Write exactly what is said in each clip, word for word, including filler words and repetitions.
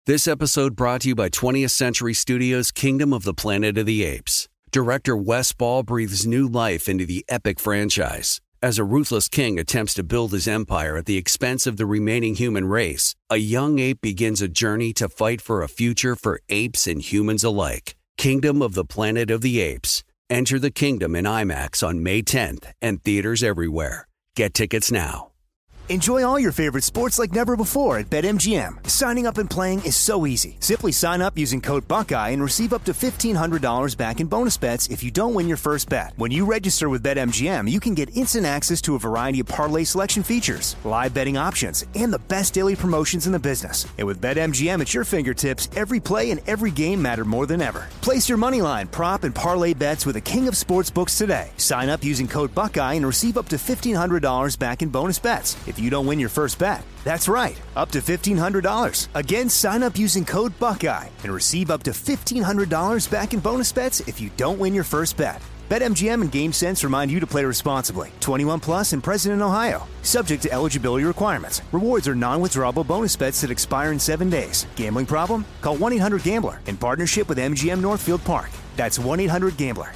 This episode brought to you by twentieth Century Studios' Kingdom of the Planet of the Apes. Director Wes Ball breathes new life into the epic franchise. As a ruthless king attempts to build his empire at the expense of the remaining human race, a young ape begins a journey to fight for a future for apes and humans alike. Kingdom of the Planet of the Apes. Enter the kingdom in IMAX on May tenth and theaters everywhere. Get tickets now. Enjoy all your favorite sports like never before at BetMGM. Signing up and playing is so easy. Simply sign up using code Buckeye and receive up to fifteen hundred dollars back in bonus bets if you don't win your first bet. When you register with BetMGM, you can get instant access to a variety of parlay selection features, live betting options, and the best daily promotions in the business. And with BetMGM at your fingertips, every play and every game matter more than ever. Place your moneyline, prop, and parlay bets with the king of sportsbooks today. Sign up using code Buckeye and receive up to fifteen hundred dollars back in bonus bets if you don't win your first bet. That's right, up to fifteen hundred dollars. Again, sign up using code Buckeye and receive up to fifteen hundred dollars back in bonus bets if you don't win your first bet. BetMGM and GameSense remind you to play responsibly. twenty-one plus and present in Ohio. Subject to eligibility requirements. Rewards are non-withdrawable bonus bets that expire in seven days. Gambling problem? Call one eight hundred gambler in partnership with M G M Northfield Park. That's one eight hundred gambler.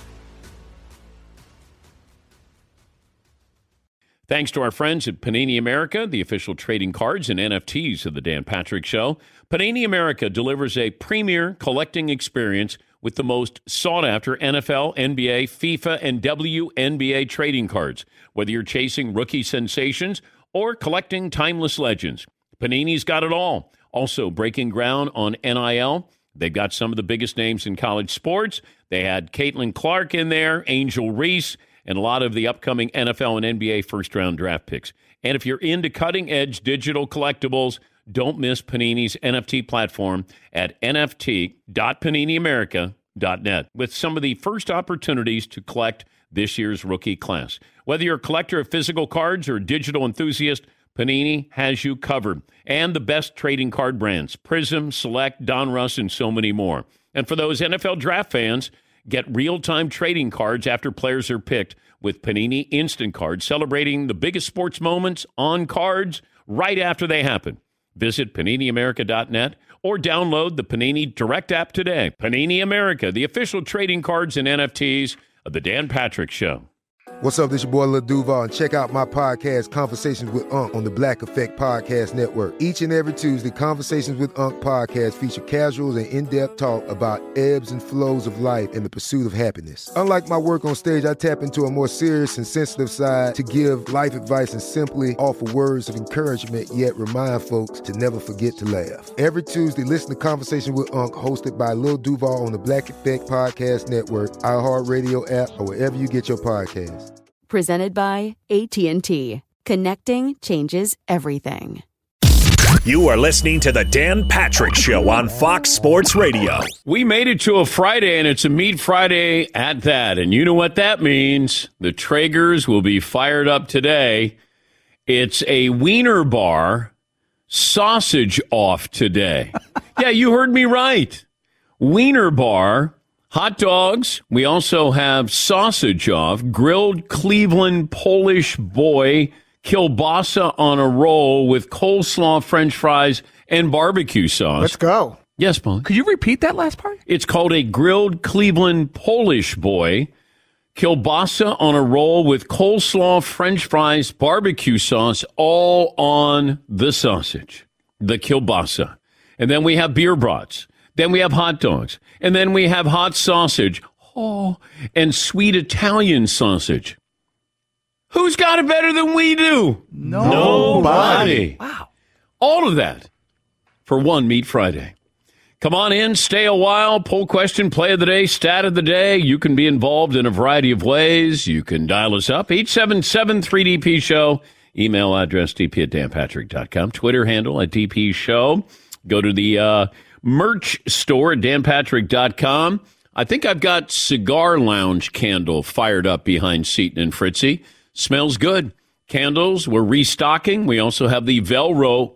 Thanks to our friends at Panini America, the official trading cards and N F Ts of the Dan Patrick Show. Panini America delivers a premier collecting experience with the most sought-after N F L, N B A, FIFA, and W N B A trading cards. Whether you're chasing rookie sensations or collecting timeless legends, Panini's got it all. Also breaking ground on N I L. They've got some of the biggest names in college sports. They had Caitlin Clark in there, Angel Reese, and a lot of the upcoming N F L and N B A first-round draft picks. And if you're into cutting-edge digital collectibles, don't miss Panini's N F T platform at N F T dot panini america dot net with some of the first opportunities to collect this year's rookie class. Whether you're a collector of physical cards or a digital enthusiast, Panini has you covered. And the best trading card brands, Prism, Select, Donruss, and so many more. And for those N F L draft fans, get real-time trading cards after players are picked with Panini Instant Cards, celebrating the biggest sports moments on cards right after they happen. Visit panini america dot net or download the Panini Direct app today. Panini America, the official trading cards and N F Ts of the Dan Patrick Show. What's up, this your boy Lil Duval, and check out my podcast, Conversations with Unc, on the Black Effect Podcast Network. Each and every Tuesday, Conversations with Unc podcast feature casuals and in-depth talk about ebbs and flows of life and the pursuit of happiness. Unlike my work on stage, I tap into a more serious and sensitive side to give life advice and simply offer words of encouragement, yet remind folks to never forget to laugh. Every Tuesday, listen to Conversations with Unc, hosted by Lil Duval on the Black Effect Podcast Network, iHeartRadio app, or wherever you get your podcasts. Presented by A T and T. Connecting changes everything. You are listening to the Dan Patrick Show on Fox Sports Radio. We made it to a Friday, and it's a Meat Friday at that. And you know what that means. The Traegers will be fired up today. It's a Wiener Bar sausage off today. Yeah, you heard me right. Wiener Bar. Hot dogs. We also have sausage off, grilled Cleveland Polish boy, kielbasa on a roll with coleslaw, French fries, and barbecue sauce. Let's go. Yes, Paul. Could you repeat that last part? It's called a grilled Cleveland Polish boy, kielbasa on a roll with coleslaw, French fries, barbecue sauce, all on the sausage, the kielbasa. And then we have beer brats. Then we have hot dogs. And then we have hot sausage. Oh, and sweet Italian sausage. Who's got it better than we do? Nobody. Nobody. Wow. All of that for one Meat Friday. Come on in, stay a while, poll question, play of the day, stat of the day. You can be involved in a variety of ways. You can dial us up, eight seven seven, three D P show. Email address, d p at dan patrick dot com. Twitter handle at D P show. Go to the uh, merch store at dan patrick dot com. I think I've got Cigar Lounge candle fired up behind Seton and Fritzy. Smells good. Candles, we're restocking. We also have the Velcro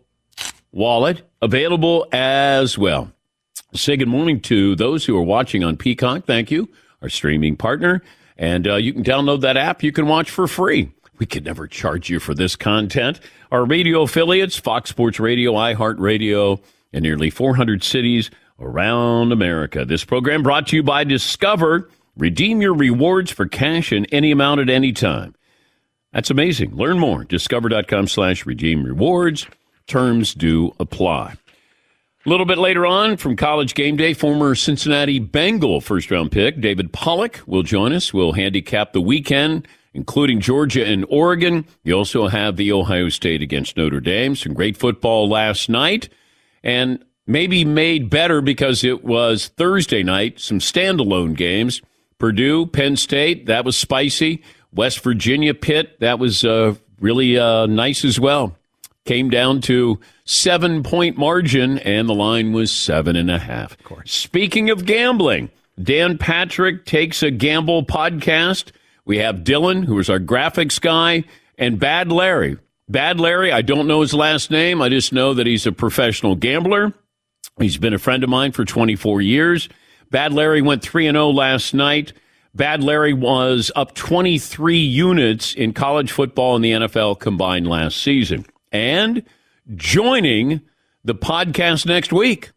wallet available as well. Say good morning to those who are watching on Peacock. Thank you, our streaming partner. And uh, you can download that app. You can watch for free. We could never charge you for this content. Our radio affiliates, Fox Sports Radio, iHeartRadio, in nearly four hundred cities around America. This program brought to you by Discover. Redeem your rewards for cash in any amount at any time. That's amazing. Learn more. Discover.com slash redeem rewards. Terms do apply. A little bit later on from College Game Day, former Cincinnati Bengal first-round pick David Pollock will join us. We'll handicap the weekend, including Georgia and Oregon. You also have the Ohio State against Notre Dame. Some great football last night, and maybe made better because it was Thursday night. Some standalone games. Purdue, Penn State, that was spicy. West Virginia, Pitt, that was uh, really uh, nice as well. Came down to seven-point margin, and the line was seven and a half. Of course. Speaking of gambling, Dan Patrick Takes a Gamble podcast. We have Dylan, who is our graphics guy, and Bad Larry. Bad Larry, I don't know his last name. I just know that he's a professional gambler. He's been a friend of mine for twenty-four years. Bad Larry went three and oh last night. Bad Larry was up twenty-three units in college football and the N F L combined last season. And joining the podcast next week,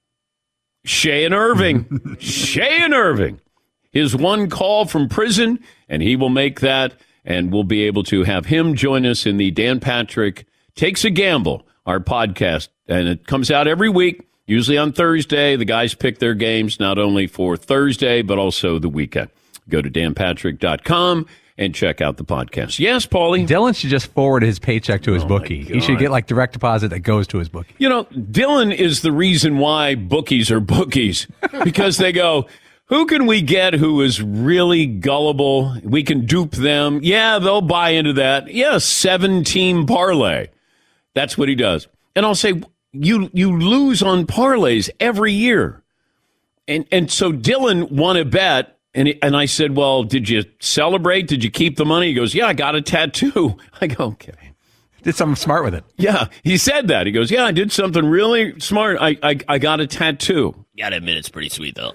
Shayan Irving. Shayan Irving. His one call from prison, and he will make that, and we'll be able to have him join us in the Dan Patrick Takes a Gamble, our podcast. And it comes out every week, usually on Thursday. The guys pick their games not only for Thursday, but also the weekend. Go to dan patrick dot com and check out the podcast. Yes, Paulie? Dylan should just forward his paycheck to his oh bookie. He should get like direct deposit that goes to his bookie. You know, Dylan is the reason why bookies are bookies, because they go, who can we get who is really gullible? We can dupe them. Yeah, they'll buy into that. Yeah, seven-team parlay. That's what he does. And I'll say, you you lose on parlays every year. And and so Dylan won a bet. And he, and I said, well, did you celebrate? Did you keep the money? He goes, yeah, I got a tattoo. I go, okay. Did something smart with it. Yeah, he said that. He goes, yeah, I did something really smart. I I, I got a tattoo. You gotta admit, it's pretty sweet, though.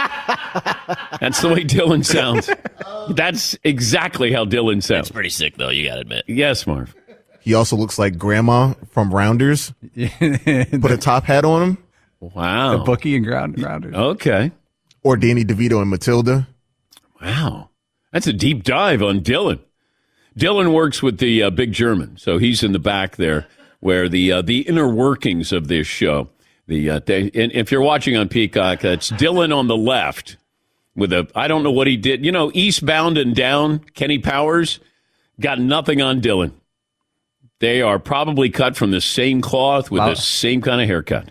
That's the way Dylan sounds. That's exactly how Dylan sounds. It's pretty sick, though, you gotta admit. Yes, Marv. He also looks like Grandma from Rounders. Put a top hat on him. Wow. The bookie and ground, Rounders. Okay. Or Danny DeVito and Matilda. Wow. That's a deep dive on Dylan. Dylan works with the uh, Big German, so he's in the back there where the uh, the inner workings of this show. The uh, they, and if you're watching on Peacock, that's Dylan on the left with a, I don't know what he did. You know, Eastbound and Down, Kenny Powers, got nothing on Dylan. They are probably cut from the same cloth with wow. the same kind of haircut.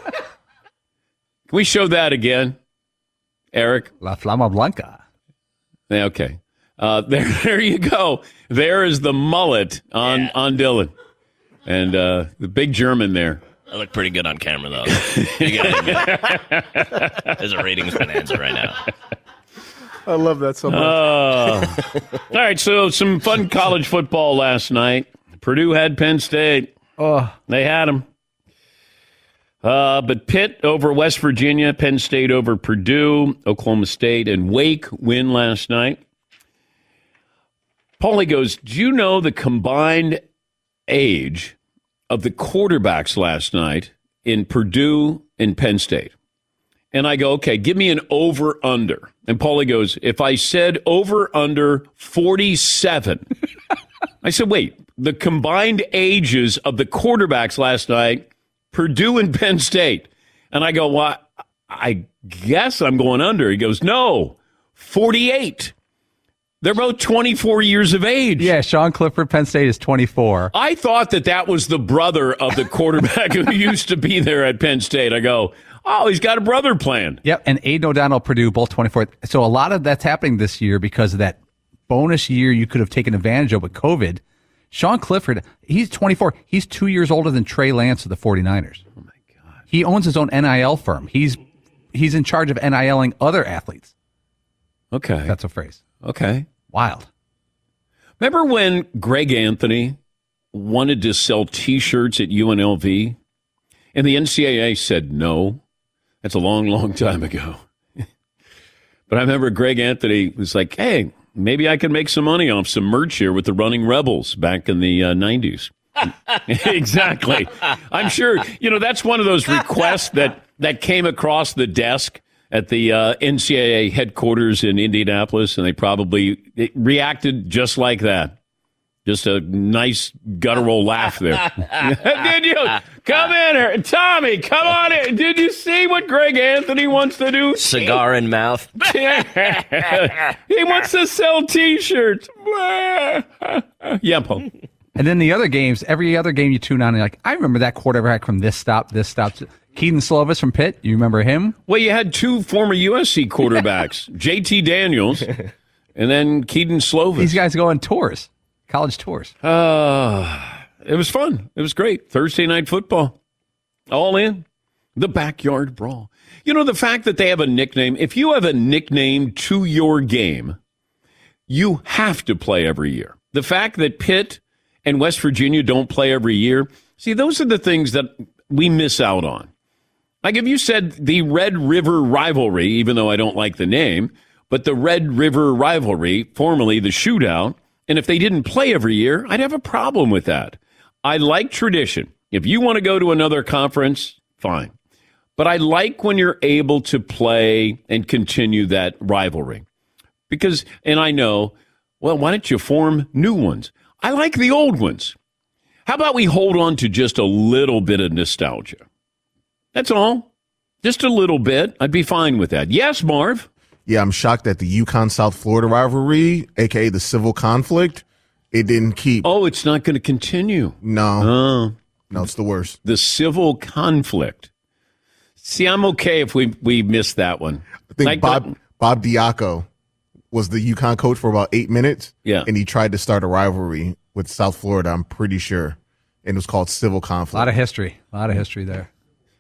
Can we show that again? Eric? La Flama Blanca. Okay. Uh, there there you go. There is the mullet on, yeah. on Dylan. And uh, the Big German there. I look pretty good on camera, though. You gotta admit. There's a ratings bonanza right now. I love that so much. Uh, all right, so some fun college football last night. Purdue had Penn State. Oh, they had them. Uh, but Pitt over West Virginia, Penn State over Purdue, Oklahoma State, and Wake win last night. Paulie goes, do you know the combined age of the quarterbacks last night in Purdue and Penn State? And I go, okay, give me an over-under. And Paulie goes, if I said over-under forty-seven. I said, wait, the combined ages of the quarterbacks last night, Purdue and Penn State. And I go, well, I guess I'm going under. He goes, no, forty-eight. They're both twenty-four years of age. Yeah, Sean Clifford, Penn State is twenty-four. I thought that that was the brother of the quarterback who used to be there at Penn State. I go, oh, he's got a brother planned. Yep, and Aiden O'Donnell, Purdue, both twenty-four. So a lot of that's happening this year because of that bonus year you could have taken advantage of with COVID. Sean Clifford, he's twenty-four. He's two years older than Trey Lance of the 49ers. Oh, my God. He owns his own N I L firm. He's he's in charge of N I L-ing other athletes. Okay. That's a phrase. Okay. Wild. Remember when Greg Anthony wanted to sell T-shirts at U N L V? And the N C double A said no. That's a long, long time ago. But I remember Greg Anthony was like, hey, maybe I can make some money off some merch here with the Running Rebels back in the uh, nineties. Exactly. I'm sure, you know, that's one of those requests that, that came across the desk at the uh, N C double A headquarters in Indianapolis, and they probably reacted just like that. Just a nice guttural laugh there. Did you? Come in here. Tommy, come on in. Did you see what Greg Anthony wants to do? Cigar in mouth. He wants to sell T-shirts. Yep. And then the other games, every other game you tune on, and you're like, I remember that quarterback from this stop, this stop. Keaton Slovis from Pitt, you remember him? Well, you had two former U S C quarterbacks, J T Daniels and then Keaton Slovis. These guys go on tours, college tours. Uh, it was fun. It was great. Thursday night football. All in. The backyard brawl. You know, the fact that they have a nickname, if you have a nickname to your game, you have to play every year. The fact that Pitt and West Virginia don't play every year, see, those are the things that we miss out on. Like if you said the Red River Rivalry, even though I don't like the name, but the Red River Rivalry, formerly the Shootout, and if they didn't play every year, I'd have a problem with that. I like tradition. If you want to go to another conference, fine. But I like when you're able to play and continue that rivalry. Because, and I know, well, why don't you form new ones? I like the old ones. How about we hold on to just a little bit of nostalgia? That's all. Just a little bit. I'd be fine with that. Yes, Marv? Yeah, I'm shocked that the UConn-South Florida rivalry, a k a the civil conflict, it didn't keep. Oh, it's not going to continue. No. Oh. No, it's the worst. The civil conflict. See, I'm okay if we, we missed that one. I think like Bob the, Bob Diaco was the UConn coach for about eight minutes. Yeah. And he tried to start a rivalry with South Florida, I'm pretty sure. And it was called civil conflict. A lot of history. A lot of history there.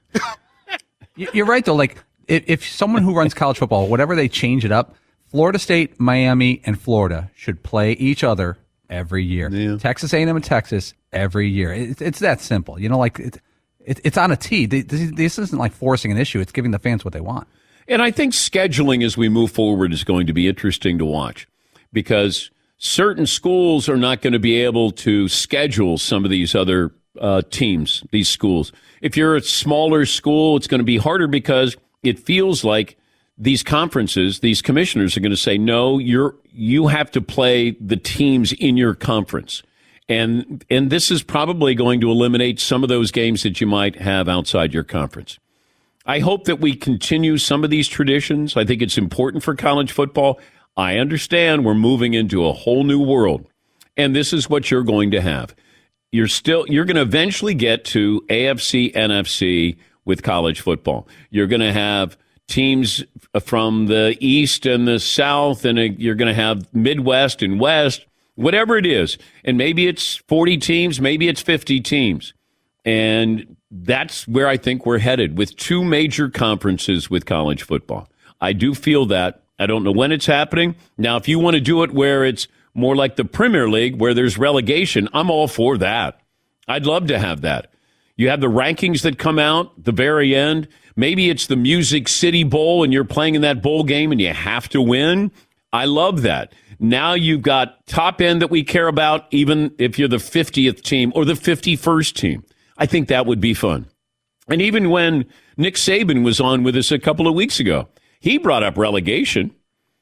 You're right, though. Like, if, if someone who runs college football, whatever they change it up, Florida State, Miami, and Florida should play each other every year. Yeah. Texas A and M and Texas every year. It, it's that simple. You know, like, it, it, it's on a tee. This, this isn't like forcing an issue. It's giving the fans what they want. And I think scheduling as we move forward is going to be interesting to watch because certain schools are not going to be able to schedule some of these other uh, teams, these schools. If you're a smaller school, it's going to be harder because it feels like these conferences, these commissioners are going to say, no, you're you have to play the teams in your conference. And and this is probably going to eliminate some of those games that you might have outside your conference. I hope that we continue some of these traditions. I think it's important for college football. I understand we're moving into a whole new world, and this is what you're going to have. You're still you're going to eventually get to A F C, N F C with college football. You're going to have teams from the East and the South, and you're going to have Midwest and West, whatever it is. And maybe it's forty teams, maybe it's fifty teams. And that's where I think we're headed with two major conferences with college football. I do feel that. I don't know when it's happening. Now, if you want to do it where it's more like the Premier League, where there's relegation, I'm all for that. I'd love to have that. You have the rankings that come out at the very end. Maybe it's the Music City Bowl and you're playing in that bowl game and you have to win. I love that. Now you've got top end that we care about, even if you're the fiftieth team or the fifty-first team. I think that would be fun. And even when Nick Saban was on with us a couple of weeks ago, he brought up relegation.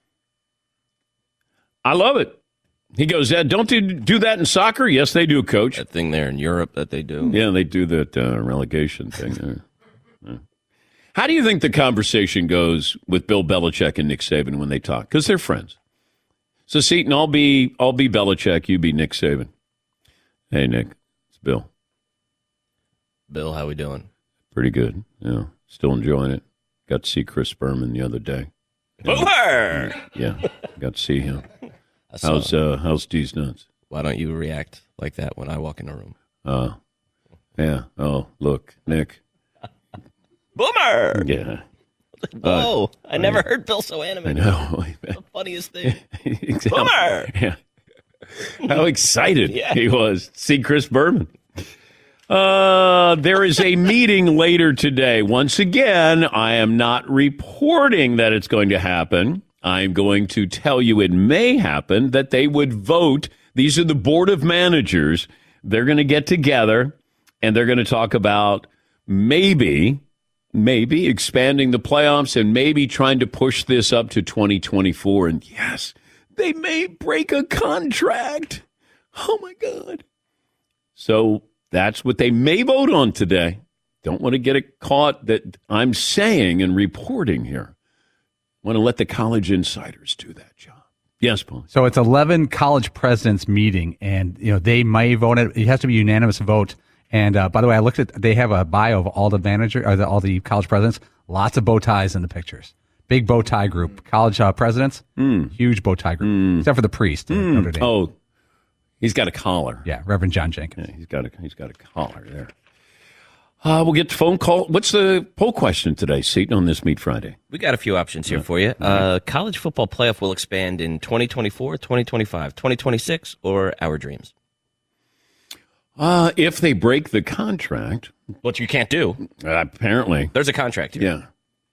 I love it. He goes, Ed, don't they do that in soccer? Yes, they do, Coach. That thing there in Europe that they do. Yeah, they do that uh, relegation thing there. Yeah. How do you think the conversation goes with Bill Belichick and Nick Saban when they talk? Because they're friends. So, Seton, I'll be, I'll be Belichick, you be Nick Saban. Hey, Nick, it's Bill. Bill, how we doing? Pretty good. Yeah, still enjoying it. Got to see Chris Berman the other day. Boomer! Yeah, got to see him. saw How's him. uh, how's D's nuts? Why don't you react like that when I walk in a room? Uh, yeah. Oh, look, Nick. Boomer! Yeah. Whoa! Uh, I never I, heard Bill so I animated. know. The funniest thing. Exactly. Boomer! Yeah. How excited Yeah. he was to see Chris Berman. Uh, there is a meeting later today. Once again, I am not reporting that it's going to happen. I'm going to tell you it may happen that they would vote. These are the board of managers they're going to get together and they're going to talk about maybe, maybe expanding the playoffs and maybe trying to push this up to twenty twenty-four. And yes, they may break a contract. Oh, my God. So that's what they may vote on today. Don't want to get it caught that I'm saying and reporting here. Want to let the college insiders do that job. Yes, Paul. So it's eleven college presidents meeting, and you know they may vote it. It has to be a unanimous vote. And uh, by the way, I looked at they have a bio of all the manager or the, all the college presidents. Lots of bow ties in the pictures. Big bow tie group. College uh, presidents, mm. huge bow tie group, mm. except for the priest. Mm. Notre Dame. Oh, he's got a collar. Yeah, Reverend John Jenkins. Yeah, he's got a he's got a collar there. Uh, we'll get the phone call. What's the poll question today, Seton, on this Meat Friday? We got a few options here yeah. for you. Uh, college football playoff will expand in twenty twenty-four, twenty twenty-five, twenty twenty-six, or our dreams? Uh, if they break the contract. Which you can't do. Uh, apparently. There's a contract here. Yeah.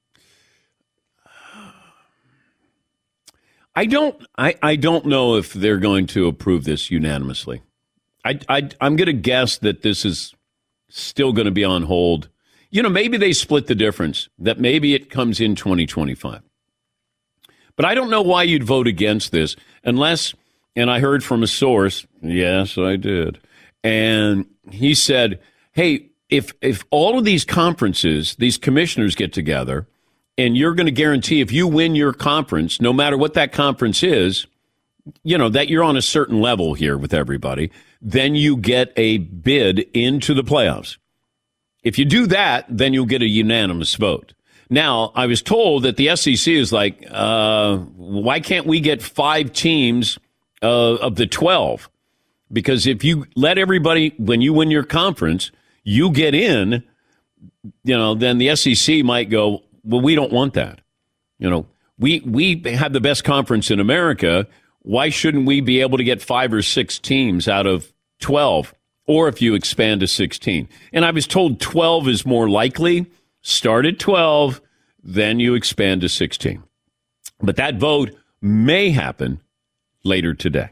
I don't, I, I don't know if they're going to approve this unanimously. I, I, I'm going to guess that this is still going to be on hold. You know, maybe they split the difference, that maybe it comes in twenty twenty-five. But I don't know why you'd vote against this unless, and I heard from a source, yes, I did, and he said, hey, if if all of these conferences, these commissioners get together, and you're going to guarantee if you win your conference, no matter what that conference is, you know, that you're on a certain level here with everybody, then you get a bid into the playoffs. If you do that, then you'll get a unanimous vote. Now, I was told that the S E C is like, uh, why can't we get five teams uh, of the twelve? Because if you let everybody, when you win your conference, you get in, you know, then the S E C might go, well, we don't want that. You know, we we have the best conference in America. Why shouldn't we be able to get five or six teams out of twelve? Or if you expand to sixteen. And I was told twelve is more likely. Start at twelve, then you expand to sixteen. But that vote may happen later today.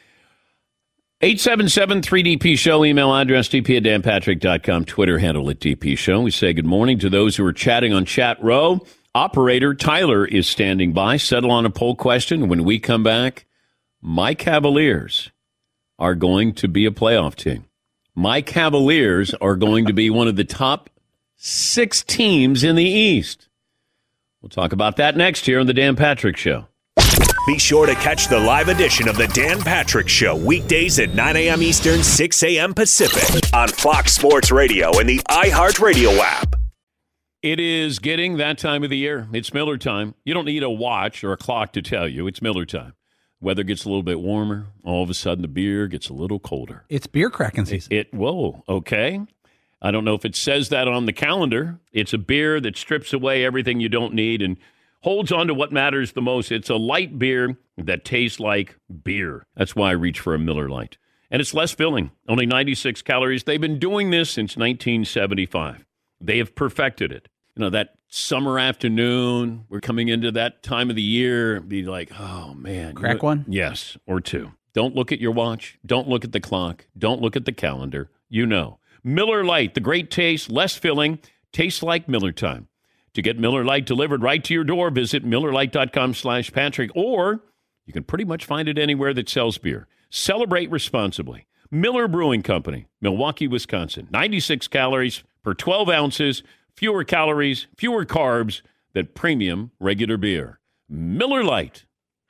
eight seven seven three D P show, email address d p at dan patrick dot com, Twitter handle at D P show. We say good morning to those who are chatting on Chat Row. Operator Tyler is standing by. Settle on a poll question. When we come back, my Cavaliers are going to be a playoff team. My Cavaliers are going to be one of the top six teams in the East. We'll talk about that next here on the Dan Patrick Show. Be sure to catch the live edition of the Dan Patrick Show weekdays at nine a.m. Eastern, six a.m. Pacific on Fox Sports Radio and the iHeartRadio app. It is getting that time of the year. It's Miller time. You don't need a watch or a clock to tell you. It's Miller time. Weather gets a little bit warmer. All of a sudden, the beer gets a little colder. It's beer cracking season. It, it whoa, okay. I don't know if it says that on the calendar. It's a beer that strips away everything you don't need and holds on to what matters the most. It's a light beer that tastes like beer. That's why I reach for a Miller Lite. And it's less filling, only ninety-six calories. They've been doing this since nineteen seventy-five. They have perfected it. You know, that summer afternoon, we're coming into that time of the year, be like, oh, man. Crack you know, one? Yes, or two. Don't look at your watch. Don't look at the clock. Don't look at the calendar. You know. Miller Lite, the great taste, less filling, tastes like Miller time. To get Miller Lite delivered right to your door, visit Miller Lite dot com slash Patrick, or you can pretty much find it anywhere that sells beer. Celebrate responsibly. Miller Brewing Company, Milwaukee, Wisconsin. ninety-six calories per twelve ounces, fewer calories, fewer carbs than premium regular beer. Miller Lite.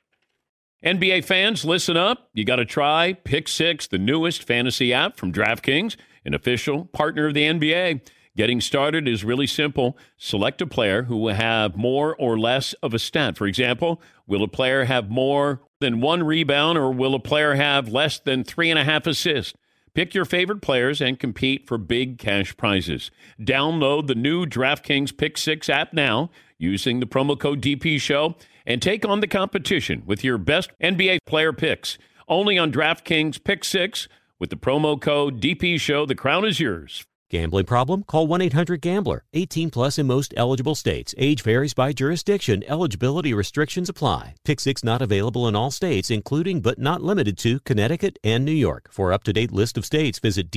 N B A fans, listen up. You got to try Pick Six, the newest fantasy app from DraftKings, an official partner of the N B A. Getting started is really simple. Select a player who will have more or less of a stat. For example, will a player have more than one rebound, or will a player have less than three and a half assists? Pick your favorite players and compete for big cash prizes. Download the new DraftKings Pick Six app now using the promo code D P Show and take on the competition with your best N B A player picks. Only on DraftKings Pick Six with the promo code D P Show. The crown is yours. Gambling problem? Call one eight hundred gambler. eighteen plus in most eligible states. Age varies by jurisdiction. Eligibility restrictions apply. Pick six not available in all states, including but not limited to Connecticut and New York. For up-to-date list of states, visit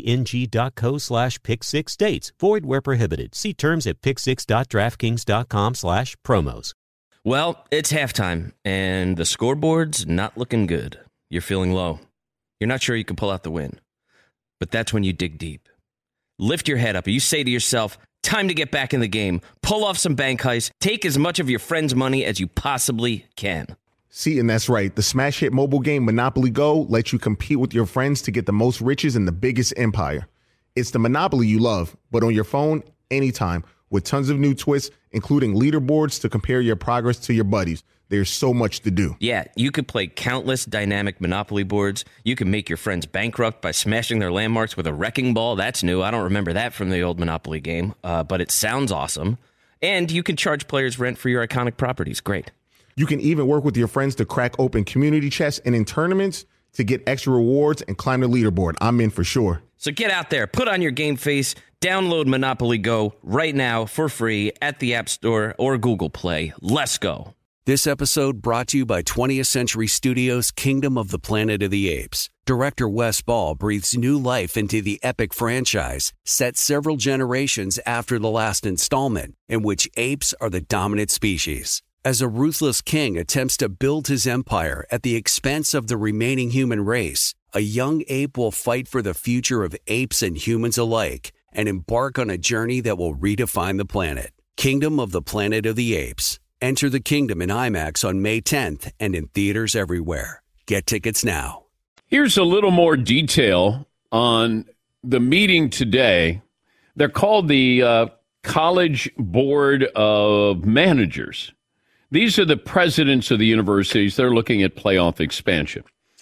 dkng.co slash pick six states. Void where prohibited. See terms at pick six dot draftkings dot com slash promos. Well, it's halftime, and the scoreboard's not looking good. You're feeling low. You're not sure you can pull out the win. But that's when you dig deep. Lift your head up. You say to yourself, time to get back in the game. Pull off some bank heists. Take as much of your friend's money as you possibly can. See, and that's right. The smash hit mobile game Monopoly Go lets you compete with your friends to get the most riches in the biggest empire. It's the Monopoly you love, but on your phone, anytime, with tons of new twists, including leaderboards to compare your progress to your buddies. There's so much to do. Yeah, you could play countless dynamic Monopoly boards. You can make your friends bankrupt by smashing their landmarks with a wrecking ball. That's new. I don't remember that from the old Monopoly game, uh, but it sounds awesome. And you can charge players rent for your iconic properties. Great. You can even work with your friends to crack open community chests and in tournaments to get extra rewards and climb the leaderboard. I'm in for sure. So get out there, put on your game face, download Monopoly Go right now for free at the App Store or Google Play. Let's go. This episode brought to you by twentieth Century Studios' Kingdom of the Planet of the Apes. Director Wes Ball breathes new life into the epic franchise, set several generations after the last installment, in which apes are the dominant species. As a ruthless king attempts to build his empire at the expense of the remaining human race, a young ape will fight for the future of apes and humans alike and embark on a journey that will redefine the planet. Kingdom of the Planet of the Apes. Enter the kingdom in IMAX on May tenth and in theaters everywhere. Get tickets now. Here's a little more detail on the meeting today. They're called the uh, College Board of Managers. These are the presidents of the universities. They're looking at playoff expansion.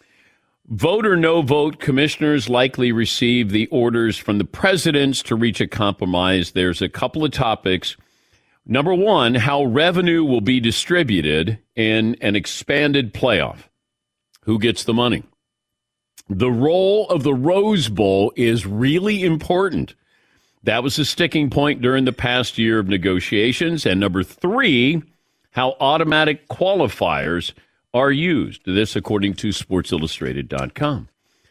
Vote or no vote, commissioners likely receive the orders from the presidents to reach a compromise. There's a couple of topics. Number one, how revenue will be distributed in an expanded playoff. Who gets the money? The role of the Rose Bowl is really important. That was a sticking point during the past year of negotiations. And number three, how automatic qualifiers are used. This according to sports illustrated dot com.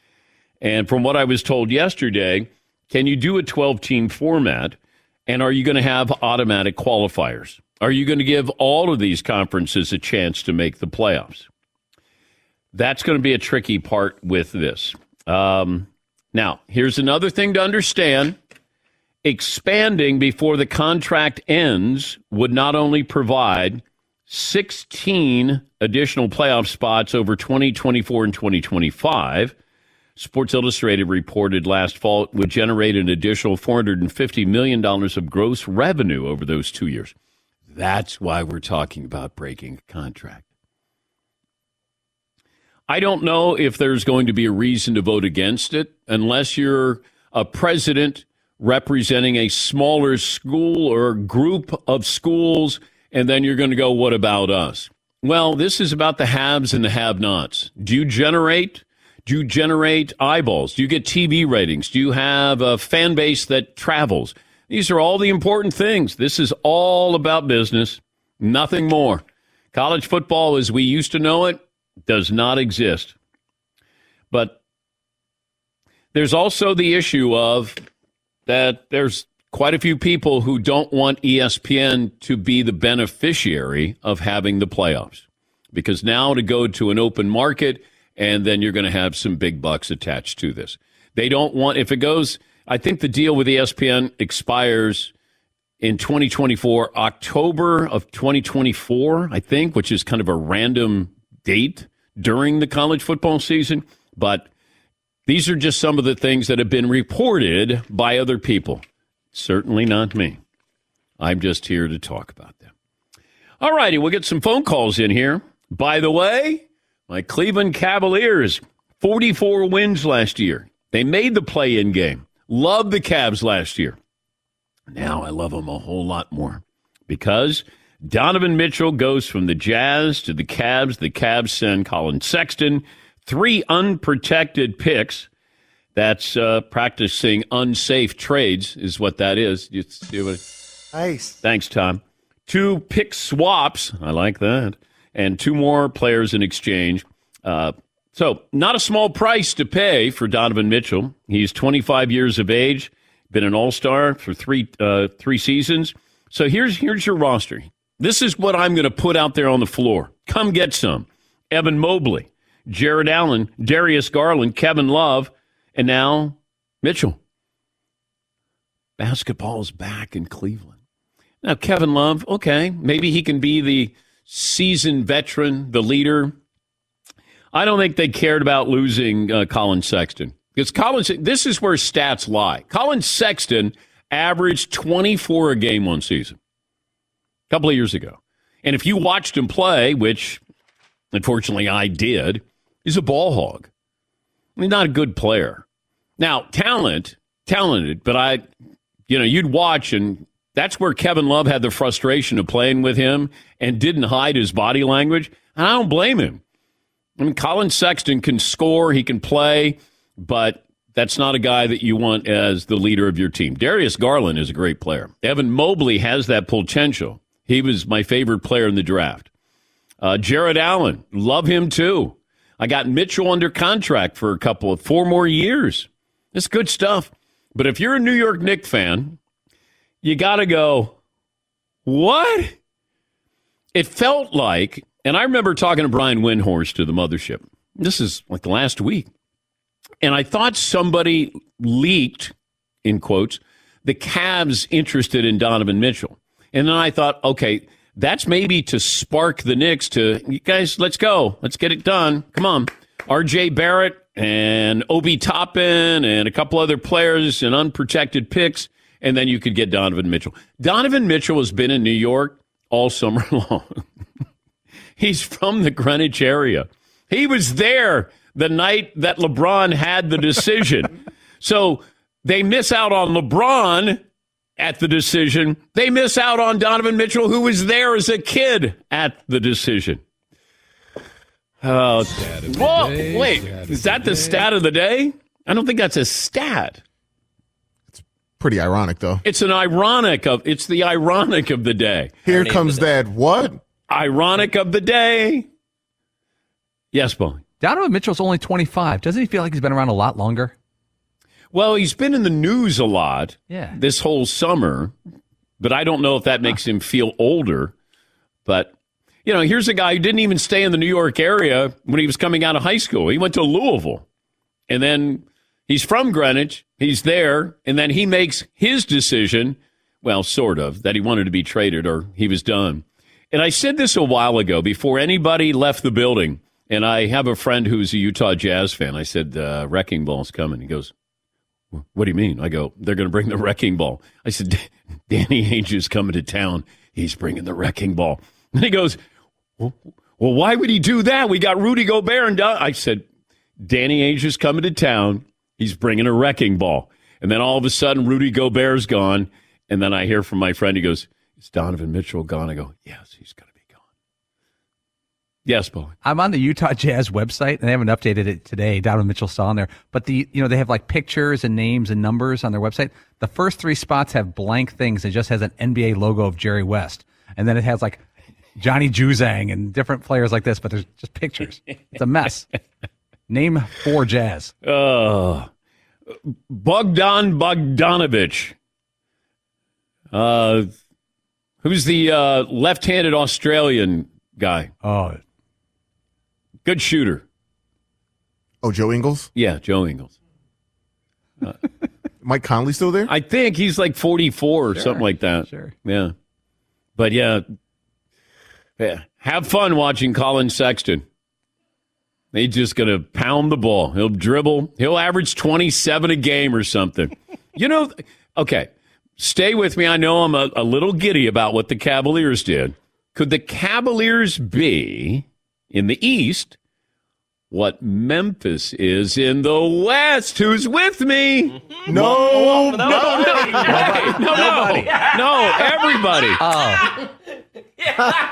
And from what I was told yesterday, can you do a twelve-team format? And are you going to have automatic qualifiers? Are you going to give all of these conferences a chance to make the playoffs? That's going to be a tricky part with this. Um, now, here's another thing to understand. Expanding before the contract ends would not only provide sixteen additional playoff spots over twenty twenty-four and twenty twenty-five. Sports Illustrated reported last fall it would generate an additional four hundred fifty million dollars of gross revenue over those two years. That's why we're talking about breaking a contract. I don't know if there's going to be a reason to vote against it unless you're a president representing a smaller school or group of schools, and then you're going to go, what about us? Well, this is about the haves and the have-nots. Do you generate... Do you generate eyeballs? Do you get T V ratings? Do you have a fan base that travels? These are all the important things. This is all about business, nothing more. College football, as we used to know it, does not exist. But there's also the issue of that there's quite a few people who don't want E S P N to be the beneficiary of having the playoffs. Because now to go to an open market, and then you're going to have some big bucks attached to this. They don't want, if it goes, I think the deal with E S P N expires in twenty twenty-four, October of twenty twenty-four, I think, which is kind of a random date during the college football season. But these are just some of the things that have been reported by other people. Certainly not me. I'm just here to talk about them. All righty, we'll get some phone calls in here. By the way, my Cleveland Cavaliers, forty-four wins last year. They made the play-in game. Loved the Cavs last year. Now I love them a whole lot more because Donovan Mitchell goes from the Jazz to the Cavs. The Cavs send Colin Sexton, three unprotected picks. That's uh, practicing unsafe trades is what that is. You see what? Nice. Thanks, Tom. Two pick swaps. I like that. And two more players in exchange. Uh, so not a small price to pay for Donovan Mitchell. He's twenty-five years of age, been an all-star for three uh, three seasons. So here's here's your roster. This is what I'm going to put out there on the floor. Come get some. Evan Mobley, Jared Allen, Darius Garland, Kevin Love, and now Mitchell. Basketball's back in Cleveland. Now, Kevin Love, okay, maybe he can be the seasoned veteran, the leader. I don't think they cared about losing uh, Colin Sexton. Because Colin, this is where stats lie. Colin Sexton averaged twenty-four a game one season, a couple of years ago. And if you watched him play, which unfortunately I did, he's a ball hog. I mean, not a good player. Now, talent, talented, but I, you know, you'd watch, and that's where Kevin Love had the frustration of playing with him and didn't hide his body language. And I don't blame him. I mean, Colin Sexton can score, he can play, but that's not a guy that you want as the leader of your team. Darius Garland is a great player. Evan Mobley has that potential. He was my favorite player in the draft. Uh, Jared Allen, love him too. I got Mitchell under contract for a couple of four more years. It's good stuff. But if you're a New York Knicks fan, you got to go, what? It felt like, and I remember talking to Brian Windhorst to the mothership. This is like last week. And I thought somebody leaked, in quotes, the Cavs interested in Donovan Mitchell. And then I thought, okay, that's maybe to spark the Knicks to, you guys, let's go. Let's get it done. Come on. R J Barrett and Obi Toppin and a couple other players and unprotected picks, and then you could get Donovan Mitchell. Donovan Mitchell has been in New York all summer long. He's from the Greenwich area. He was there the night that LeBron had the decision. So they miss out on LeBron at the decision. They miss out on Donovan Mitchell, who was there as a kid at the decision. Oh, whoa, day, wait, is that the, the stat of the day? I don't think that's a stat. It's pretty ironic, though. It's an ironic of, it's the ironic of the day. Here comes that what? Ironic of the day. Yes, Bo. Donovan Mitchell's only twenty-five. Doesn't he feel like he's been around a lot longer? Well, he's been in the news a lot yeah. this whole summer, but I don't know if that makes huh. him feel older. But, you know, here's a guy who didn't even stay in the New York area when he was coming out of high school. He went to Louisville, and then he's from Greenwich. He's there, and then he makes his decision, well, sort of, that he wanted to be traded or he was done. And I said this a while ago before anybody left the building, and I have a friend who's a Utah Jazz fan. I said, uh, Wrecking Ball's coming. He goes, what do you mean? I go, they're going to bring the Wrecking Ball. I said, Danny Ainge is coming to town. He's bringing the Wrecking Ball. And he goes, well, well, why would he do that? We got Rudy Gobert. And Don-. I said, Danny Ainge is coming to town. He's bringing a Wrecking Ball. And then all of a sudden, Rudy Gobert's gone. And then I hear from my friend, he goes, is Donovan Mitchell gone? I go, yes, he's going to be gone. Yes, Paul. I'm on the Utah Jazz website, and they haven't updated it today. Donovan Mitchell's still on there. But the you know they have like pictures and names and numbers on their website. The first three spots have blank things. It just has an N B A logo of Jerry West. And then it has like Johnny Juzang and different players like this, but there's just pictures. It's a mess. Name four Jazz. Uh, Bogdan Bogdanovic. Uh, who's the uh, left-handed Australian guy? Oh, good shooter. Oh, Joe Ingles? Yeah, Joe Ingles. Uh, Mike Conley still there? I think he's like forty-four or sure, something like that. Sure. Yeah. But yeah, yeah, have fun watching Colin Sexton. He's just going to pound the ball. He'll dribble. He'll average twenty-seven a game or something. You know, okay, stay with me. I know I'm a, a little giddy about what the Cavaliers did. Could the Cavaliers be, in the East, what Memphis is in the West? Who's with me? No, no, no, no, no, no, no, everybody. Oh.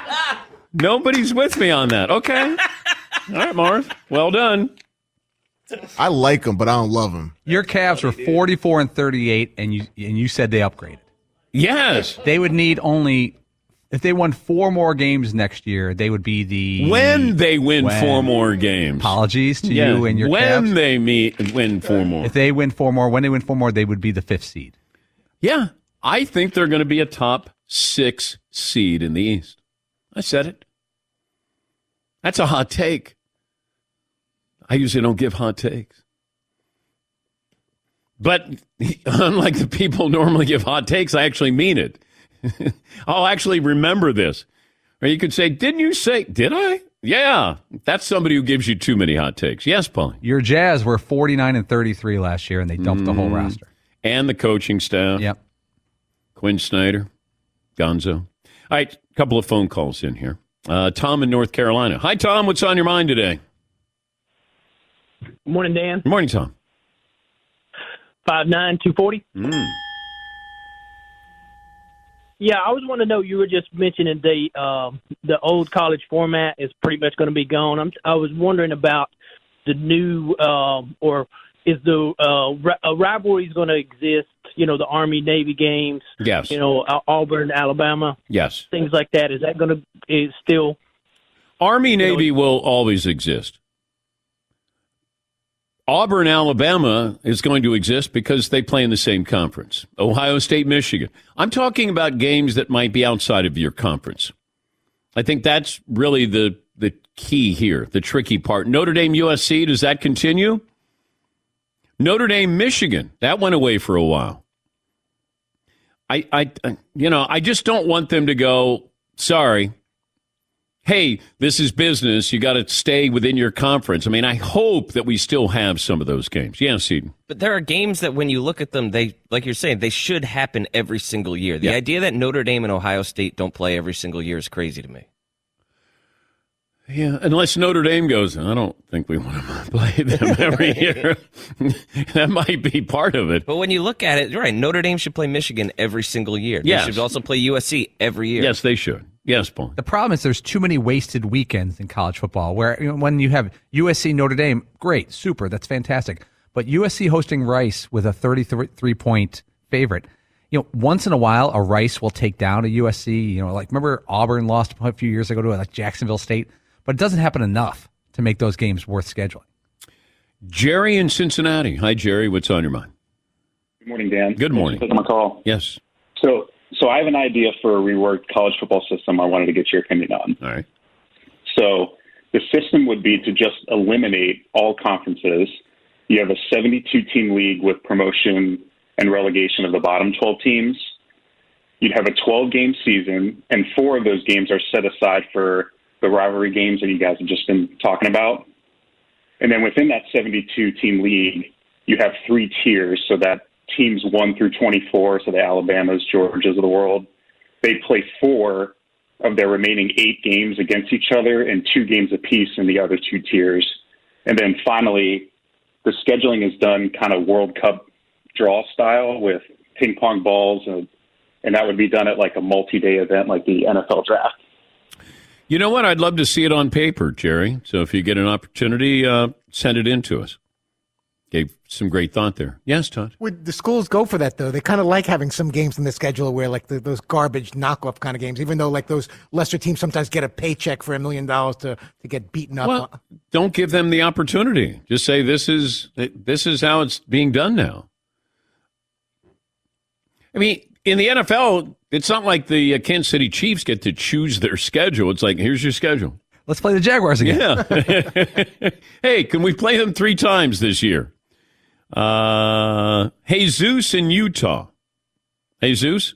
Nobody's with me on that. Okay. All right, Marv. Well done. I like them, but I don't love them. Your Cavs were forty-four and thirty-eight, and you and you said they upgraded. Yes. They would need only if they won four more games next year, they would be the when they win when, four more games. Apologies to yeah. you and your when Cavs. they meet win four more. If they win four more, when they win four more, they would be the fifth seed. Yeah, I think they're going to be a top six seed in the East. I said it. That's a hot take. I usually don't give hot takes. But unlike the people normally give hot takes, I actually mean it. I'll actually remember this. Or you could say, didn't you say, did I? Yeah. That's somebody who gives you too many hot takes. Yes, Paul. Your Jazz were forty-nine and thirty-three last year, and they dumped mm. the whole roster. And the coaching staff. Yep. Quinn Snyder, Gonzo. All right, a couple of phone calls in here. Uh, Tom in North Carolina. Hi, Tom. What's on your mind today? Good morning, Dan. Good morning, Tom. five nine, two forty Mm. Yeah, I was wanting to know, you were just mentioning the um, the old college format is pretty much going to be gone. I'm, I was wondering about the new, um, or is the uh, ra- rivalries going to exist, you know, the Army-Navy games, yes. you know, Auburn, Alabama, yes, things like that. Is that going to is still? Army-Navy you know, will always exist. Auburn, Alabama is going to exist because they play in the same conference. Ohio State, Michigan. I'm talking about games that might be outside of your conference. I think that's really the the key here, the tricky part. Notre Dame, U S C, does that continue? Notre Dame, Michigan, that went away for a while. I, I, you know, I just don't want them to go, sorry, hey, this is business. You got to stay within your conference. I mean, I hope that we still have some of those games. Yes, Eden. But there are games that when you look at them, they, like you're saying, they should happen every single year. The yeah. idea that Notre Dame and Ohio State don't play every single year is crazy to me. Yeah, unless Notre Dame goes, I don't think we want to play them every year. That might be part of it. But when you look at it, you're right, Notre Dame should play Michigan every single year. Yes. They should also play U S C every year. Yes, they should. Yes, Paul. The problem is there's too many wasted weekends in college football where you know, when you have U S C, Notre Dame, great, super, that's fantastic. But U S C hosting Rice with a thirty-three point favorite, you know, once in a while a Rice will take down a U S C. You know, like remember Auburn lost a few years ago to like Jacksonville State? But it doesn't happen enough to make those games worth scheduling. Jerry in Cincinnati. Hi, Jerry. What's on your mind? Good morning, Dan. Good morning. Thanks for taking my call. Yes. So, so I have an idea for a reworked college football system I wanted to get your opinion on. All right. So the system would be to just eliminate all conferences. You have a seventy-two team league with promotion and relegation of the bottom twelve teams. You'd have a twelve game season, and four of those games are set aside for the rivalry games that you guys have just been talking about. And then within that seventy-two team league, you have three tiers so that teams one through twenty-four, so the Alabamas, Georgias of the world, they play four of their remaining eight games against each other and two games apiece in the other two tiers. And then finally, the scheduling is done kind of World Cup draw style with ping pong balls, and, and that would be done at like a multi-day event like the N F L draft. You know what? I'd love to see it on paper, Jerry. So if you get an opportunity, uh, send it in to us. Gave some great thought there. Yes, Todd? Would the schools go for that, though? They kind of like having some games in the schedule where, like, the, those garbage knockoff kind of games, even though, like, those lesser teams sometimes get a paycheck for a million dollars to to get beaten up. Well, don't give them the opportunity. Just say this is this is how it's being done now. I mean, in the N F L, it's not like the uh, Kansas City Chiefs get to choose their schedule. It's like, here's your schedule. Let's play the Jaguars again. Yeah. Hey, can we play them three times this year? Uh, Jesus in Utah. Jesus?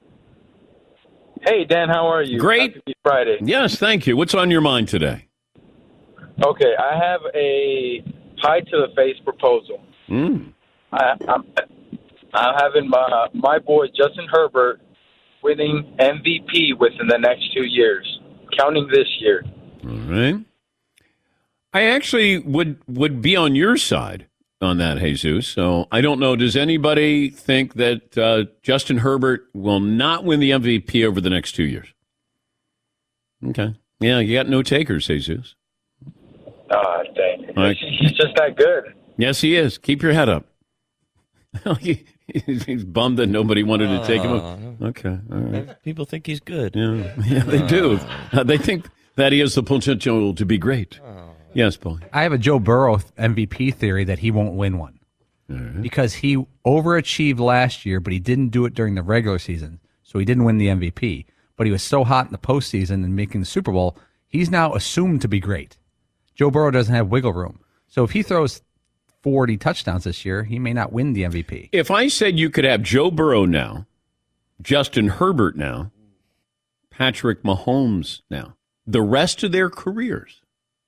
Hey, Dan, how are you? Great. Happy Friday. Yes, thank you. What's on your mind today? Okay, I have a pie-to-the-face proposal. Mm. I, I'm, I'm having my, my boy, Justin Herbert, winning M V P within the next two years, counting this year. All right. I actually would would be on your side on that, Jesus. So I don't know. Does anybody think that uh, Justin Herbert will not win the M V P over the next two years? Okay. Yeah, you got no takers, Jesus. Ah, dang. All right. He's just that good. Yes, he is. Keep your head up. he, he's bummed that nobody wanted to take him up. Okay. All right. People think he's good. Yeah, yeah they do. Uh, they think that he has the potential to be great. Yes, Paul. I have a Joe Burrow M V P theory that he won't win one. Right. Because he overachieved last year, but he didn't do it during the regular season, so he didn't win the M V P. But he was so hot in the postseason and making the Super Bowl, he's now assumed to be great. Joe Burrow doesn't have wiggle room. So if he throws forty touchdowns this year, he may not win the M V P. If I said you could have Joe Burrow now, Justin Herbert now, Patrick Mahomes now, the rest of their careers.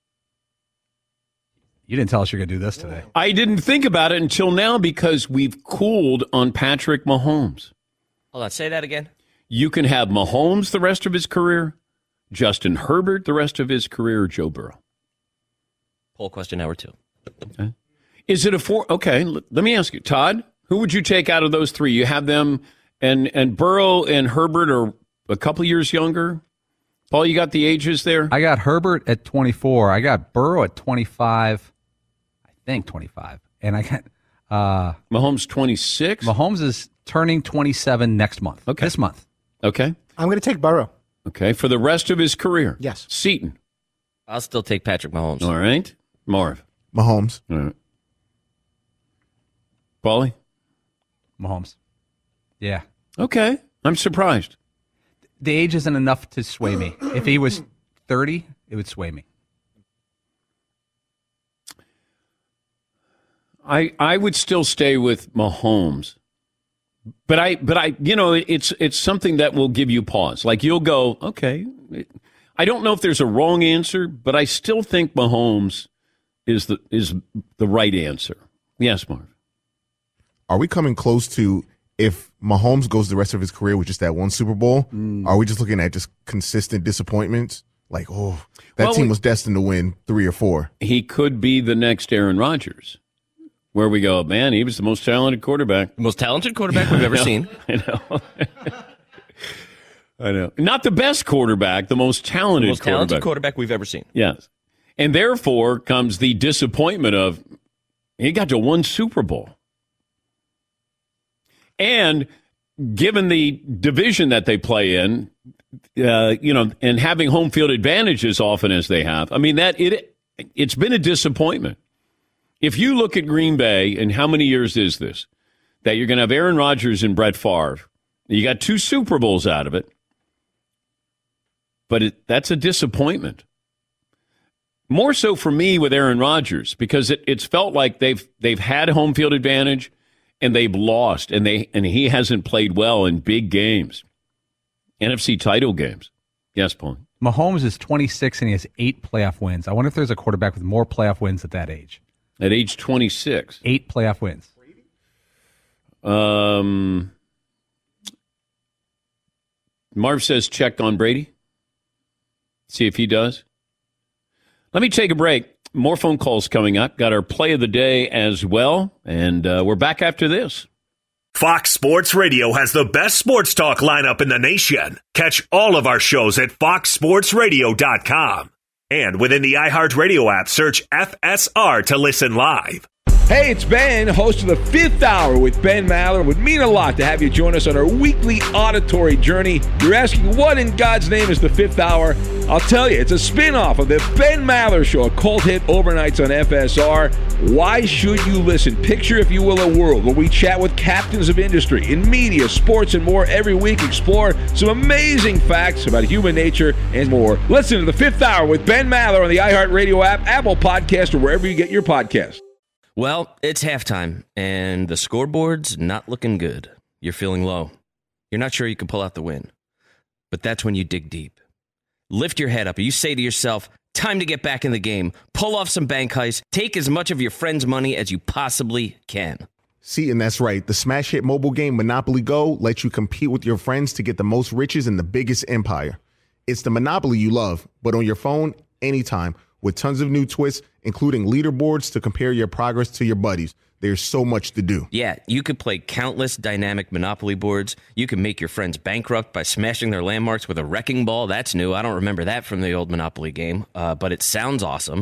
You didn't tell us you're going to do this today. I didn't think about it until now because we've cooled on Patrick Mahomes. Hold on, say that again. You can have Mahomes the rest of his career, Justin Herbert the rest of his career, or Joe Burrow. Poll question number two. Okay. Is it a four? Okay, l- let me ask you, Todd, who would you take out of those three? You have them, and, and Burrow and Herbert are a couple years younger. Paul, you got the ages there? I got Herbert at twenty-four. I got Burrow at twenty-five. I think twenty-five. And I got uh, Mahomes twenty-six. Mahomes is turning twenty-seven next month. Okay. This month. Okay. I'm going to take Burrow. Okay, for the rest of his career. Yes. Seton. I'll still take Patrick Mahomes. All right. Marv. Mahomes. All right. Paulie? Mahomes. Yeah. Okay. I'm surprised. The age isn't enough to sway me. If he was thirty, it would sway me. I I would still stay with Mahomes. But I but I you know, it's it's something that will give you pause. Like you'll go, okay. I don't know if there's a wrong answer, but I still think Mahomes is the is the right answer. Yes, Marv. Are we coming close to, if Mahomes goes the rest of his career with just that one Super Bowl, mm. are we just looking at just consistent disappointments? Like, oh, that well, team we, was destined to win three or four. He could be the next Aaron Rodgers, where we go, man, he was the most talented quarterback. The most talented quarterback we've ever I seen. I know. I know. Not the best quarterback, the most talented the most quarterback. talented quarterback we've ever seen. Yes. And therefore comes the disappointment of he got to one Super Bowl. And given the division that they play in, uh, you know, and having home field advantage as often as they have, I mean, that it it's been a disappointment. If you look at Green Bay, and how many years is this, that you're going to have Aaron Rodgers and Brett Favre, you got two Super Bowls out of it, but it, that's a disappointment. More so for me with Aaron Rodgers, because it, it's felt like they've they've had home field advantage and they've lost, and they and he hasn't played well in big games, N F C title games. Yes, Paul. Mahomes is twenty-six and he has eight playoff wins. I wonder if there's a quarterback with more playoff wins at that age. At age twenty-six, eight playoff wins. Um, Marv says check on Brady. See if he does. Let me take a break. More phone calls coming up. Got our play of the day as well. And uh, we're back after this. Fox Sports Radio has the best sports talk lineup in the nation. Catch all of our shows at fox sports radio dot com. And within the iHeartRadio app, search F S R to listen live. Hey, it's Ben, host of the Fifth Hour with Ben Maller. It would mean a lot to have you join us on our weekly auditory journey. You're asking, what in God's name is the Fifth Hour? I'll tell you, it's a spin-off of the Ben Maller Show, a cult hit overnights on F S R. Why should you listen? Picture, if you will, a world where we chat with captains of industry in media, sports, and more every week. Explore some amazing facts about human nature and more. Listen to the Fifth Hour with Ben Maller on the iHeartRadio app, Apple Podcast, or wherever you get your podcasts. Well, it's halftime, and the scoreboard's not looking good. You're feeling low. You're not sure you can pull out the win. But that's when you dig deep. Lift your head up, and you say to yourself, time to get back in the game. Pull off some bank heists. Take as much of your friend's money as you possibly can. See, and that's right. The smash hit mobile game Monopoly Go lets you compete with your friends to get the most riches in the biggest empire. It's the Monopoly you love, but on your phone, anytime, with tons of new twists, including leaderboards to compare your progress to your buddies. There's so much to do. Yeah, you could play countless dynamic Monopoly boards. You can make your friends bankrupt by smashing their landmarks with a wrecking ball. That's new. I don't remember that from the old Monopoly game, uh, but it sounds awesome.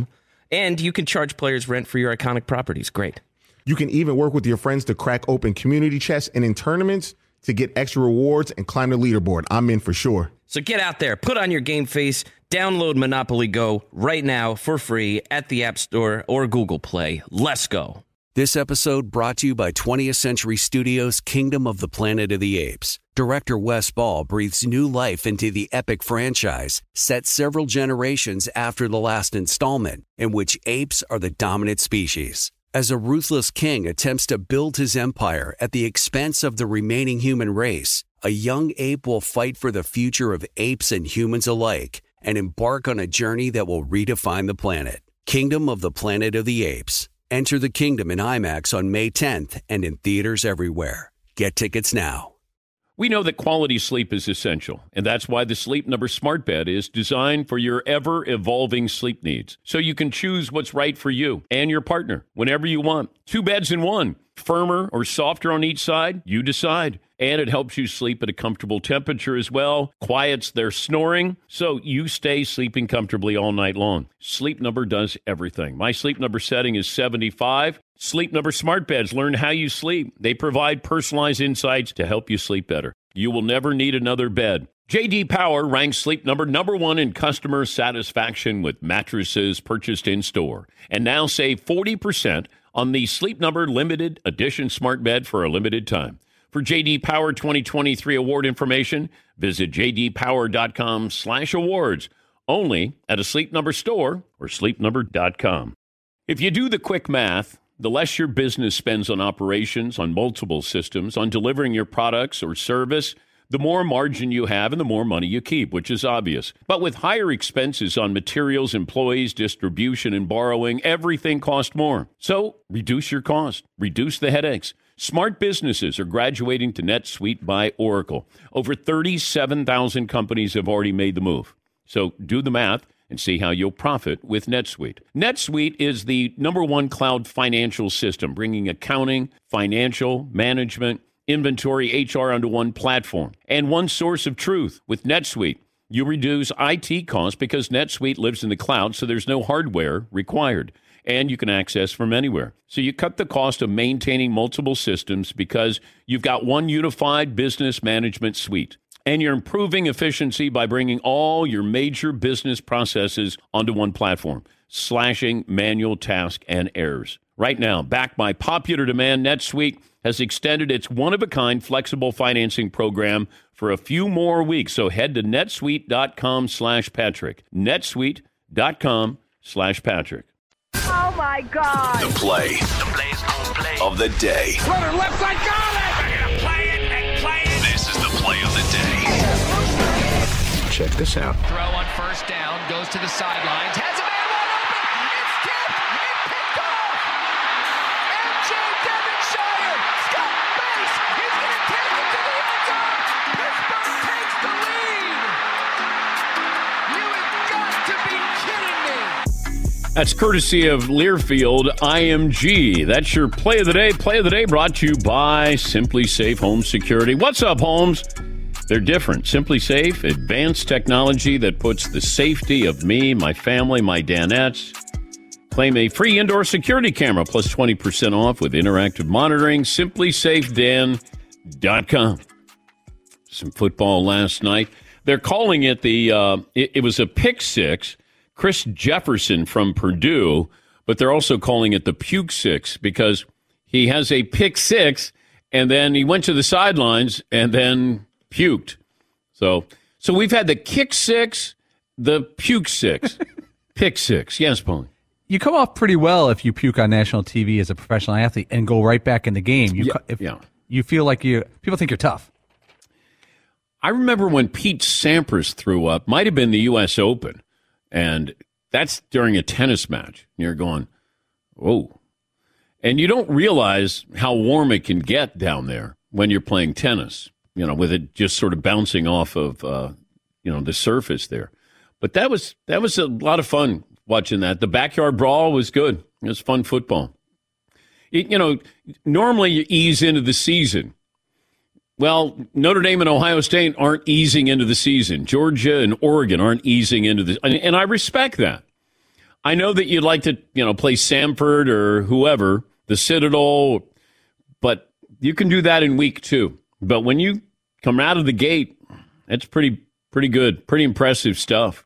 And you can charge players rent for your iconic properties. Great. You can even work with your friends to crack open community chests and in tournaments to get extra rewards and climb the leaderboard. I'm in for sure. So get out there, put on your game face, download Monopoly Go right now for free at the App Store or Google Play. Let's go. This episode brought to you by twentieth Century Studios' Kingdom of the Planet of the Apes. Director Wes Ball breathes new life into the epic franchise, set several generations after the last installment, in which apes are the dominant species. As a ruthless king attempts to build his empire at the expense of the remaining human race, a young ape will fight for the future of apes and humans alike and embark on a journey that will redefine the planet. Kingdom of the Planet of the Apes. Enter the kingdom in IMAX on May tenth and in theaters everywhere. Get tickets now. We know that quality sleep is essential, and that's why the Sleep Number Smart Bed is designed for your ever-evolving sleep needs, so you can choose what's right for you and your partner whenever you want. Two beds in one, firmer or softer on each side, you decide. And it helps you sleep at a comfortable temperature as well, quiets their snoring, so you stay sleeping comfortably all night long. Sleep Number does everything. My Sleep Number setting is seventy-five. Sleep Number Smart Beds learn how you sleep. They provide personalized insights to help you sleep better. You will never need another bed. J D Power ranks Sleep Number number one in customer satisfaction with mattresses purchased in-store. And now save forty percent on the Sleep Number Limited Edition Smart Bed for a limited time. For J D Power twenty twenty-three award information, visit jdpower.com slash awards. Only at a Sleep Number store or sleep number dot com. If you do the quick math, the less your business spends on operations, on multiple systems, on delivering your products or service, the more margin you have and the more money you keep, which is obvious. But with higher expenses on materials, employees, distribution, and borrowing, everything costs more. So reduce your cost, reduce the headaches. Smart businesses are graduating to NetSuite by Oracle. Over thirty-seven thousand companies have already made the move. So do the math and see how you'll profit with NetSuite. NetSuite is the number one cloud financial system, bringing accounting, financial, management, inventory, H R onto one platform and one source of truth. With NetSuite, you reduce I T costs because NetSuite lives in the cloud, so there's no hardware required. And you can access from anywhere. So you cut the cost of maintaining multiple systems because you've got one unified business management suite. And you're improving efficiency by bringing all your major business processes onto one platform, slashing manual tasks and errors. Right now, backed by popular demand, NetSuite has extended its one-of-a-kind flexible financing program for a few more weeks. So head to netsuite.com slash Patrick. netsuite.com slash Patrick. Oh, my God. The play, the play's gonna play of the day. Runner left side, got it! We're going to play it and play it. This is the play of the day. Check this out. Throw on first down, goes to the sidelines, has a man wide open. It's tipped, it's picked off. M J Devonshire, Scott Bass, he's going to take it to the end zone. Pittsburgh takes the lead. You have got to be kidding me. That's courtesy of Learfield I M G. That's your play of the day. Play of the day brought to you by Simply Safe Home Security. What's up, Holmes? They're different. Simply Safe, advanced technology that puts the safety of me, my family, my Danettes. Claim a free indoor security camera plus twenty percent off with interactive monitoring. simply safe dan dot com. Some football last night. They're calling it the, uh, it, it was a pick six. Chris Jefferson from Purdue, but they're also calling it the puke six because he has a pick six and then he went to the sidelines and then puked. So, so we've had the kick six, the puke six, pick six. Yes, Paulie. You come off pretty well if you puke on national T V as a professional athlete and go right back in the game. You, yeah, if yeah. you feel like you, people think you're tough. I remember when Pete Sampras threw up, might have been the U S Open. And that's during a tennis match. And you're going, whoa. And you don't realize how warm it can get down there when you're playing tennis, you know, with it just sort of bouncing off of, uh, you know, the surface there. But that was that was a lot of fun watching that. The backyard brawl was good. It was fun football. It, you know, normally you ease into the season. Well, Notre Dame and Ohio State aren't easing into the season. Georgia and Oregon aren't easing into the, and, and I respect that. I know that you'd like to, you know, play Samford or whoever, the Citadel, but you can do that in week two. But when you come out of the gate, it's pretty, pretty good, pretty impressive stuff.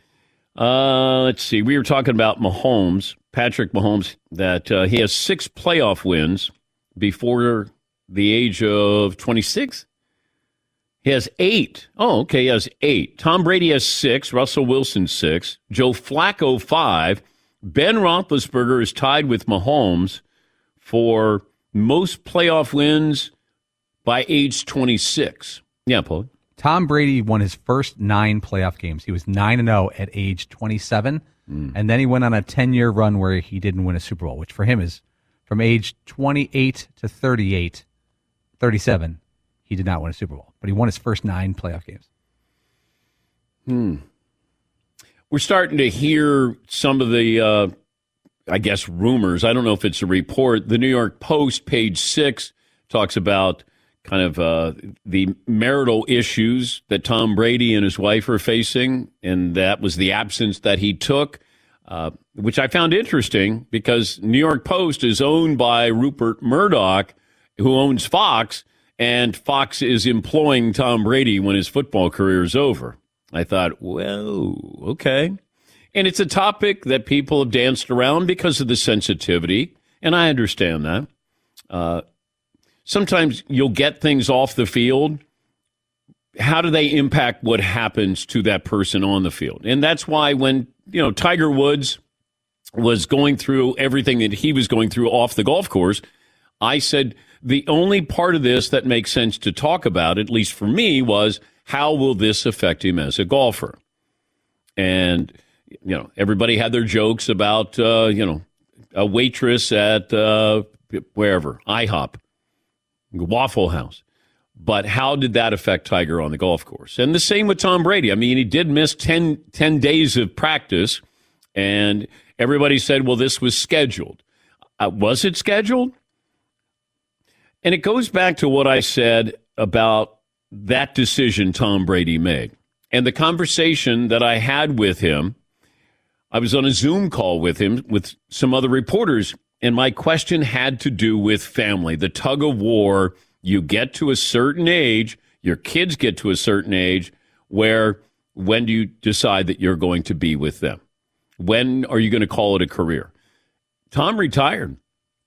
Uh, let's see. We were talking about Mahomes, Patrick Mahomes, that uh, he has six playoff wins before the age of twenty-six. He has eight. Oh, okay, he has eight. Tom Brady has six. Russell Wilson, six. Joe Flacco, five. Ben Roethlisberger is tied with Mahomes for most playoff wins by age twenty-six. Yeah, Paul. Tom Brady won his first nine playoff games. He was nine and oh at age twenty-seven, mm. and then he went on a ten-year run where he didn't win a Super Bowl, which for him is from age twenty-eight to thirty-eight, thirty-seven, he did not win a Super Bowl, but he won his first nine playoff games. Hmm. We're starting to hear some of the, uh, I guess, rumors. I don't know if it's a report. The New York Post, page six, talks about kind of uh, the marital issues that Tom Brady and his wife are facing, and that was the absence that he took, uh, which I found interesting because New York Post is owned by Rupert Murdoch, who owns Fox, and Fox is employing Tom Brady when his football career is over. I thought, well, okay. And it's a topic that people have danced around because of the sensitivity, and I understand that. Uh, sometimes you'll get things off the field. How do they impact what happens to that person on the field? And that's why when, you know, Tiger Woods was going through everything that he was going through off the golf course, I said the only part of this that makes sense to talk about, at least for me, was how will this affect him as a golfer? And, you know, everybody had their jokes about, uh, you know, a waitress at uh, wherever, IHOP, Waffle House. But how did that affect Tiger on the golf course? And the same with Tom Brady. I mean, he did miss ten, ten days of practice, and everybody said, well, this was scheduled. Uh, was it scheduled? And it goes back to what I said about that decision Tom Brady made. And the conversation that I had with him, I was on a Zoom call with him with some other reporters, and my question had to do with family, the tug of war. You get to a certain age, your kids get to a certain age, where when do you decide that you're going to be with them? When are you going to call it a career? Tom retired.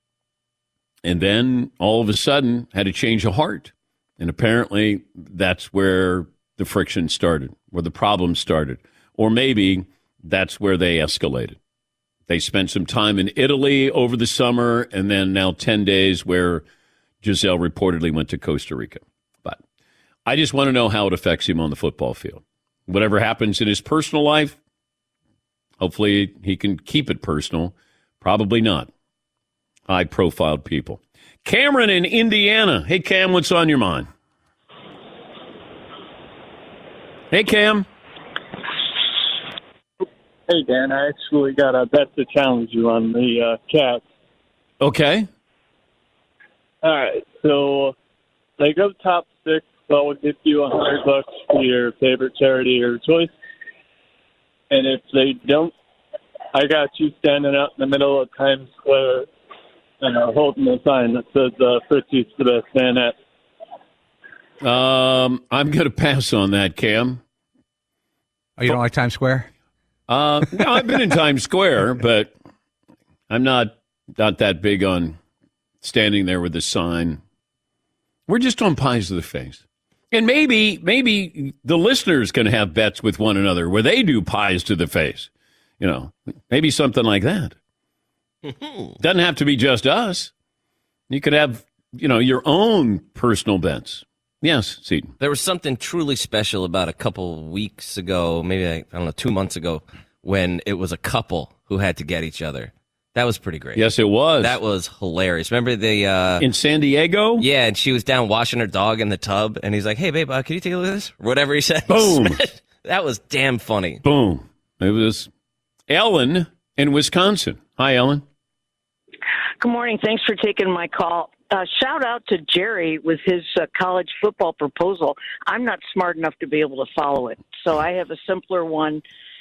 And then all of a sudden had a change of heart. And apparently that's where the friction started, where the problem started. Or maybe that's where they escalated. They spent some time in Italy over the summer, and then now ten days where Giselle reportedly went to Costa Rica. But I just want to know how it affects him on the football field. Whatever happens in his personal life, hopefully he can keep it personal. Probably not. High-profiled people. Cameron in Indiana. Hey, Cam, what's on your mind? Hey, Cam. Hey, Dan. I actually got a bet to challenge you on the uh, Cats. Okay. All right. So they go top six, so I would give you a hundred bucks for your favorite charity or choice. And if they don't, I got you standing out in the middle of Times Square and uh, holding a sign that says uh, Fritzy's the best man at. Um, I'm going to pass on that, Cam. Oh, you don't like Times Square? Uh, no, I've been in Times Square, but I'm not not that big on standing there with a sign. We're just on pies to the face. And maybe maybe the listeners can have bets with one another where they do pies to the face. You know, maybe something like that. Doesn't have to be just us. You could have, you know, your own personal bets. Yes, Seton. There was something truly special about a couple weeks ago, maybe, I don't know, two months ago, when it was a couple who had to get each other. That was pretty great. Yes, it was. That was hilarious. Remember the... Uh, in San Diego? Yeah, and she was down washing her dog in the tub, and he's like, hey, babe, uh, can you take a look at this? Or whatever he said. Boom. That was damn funny. Boom. It was Ellen in Wisconsin. Hi, Ellen. Good morning. Thanks for taking my call. Uh, shout out to Jerry with his uh, college football proposal. I'm not smart enough to be able to follow it, so I have a simpler one.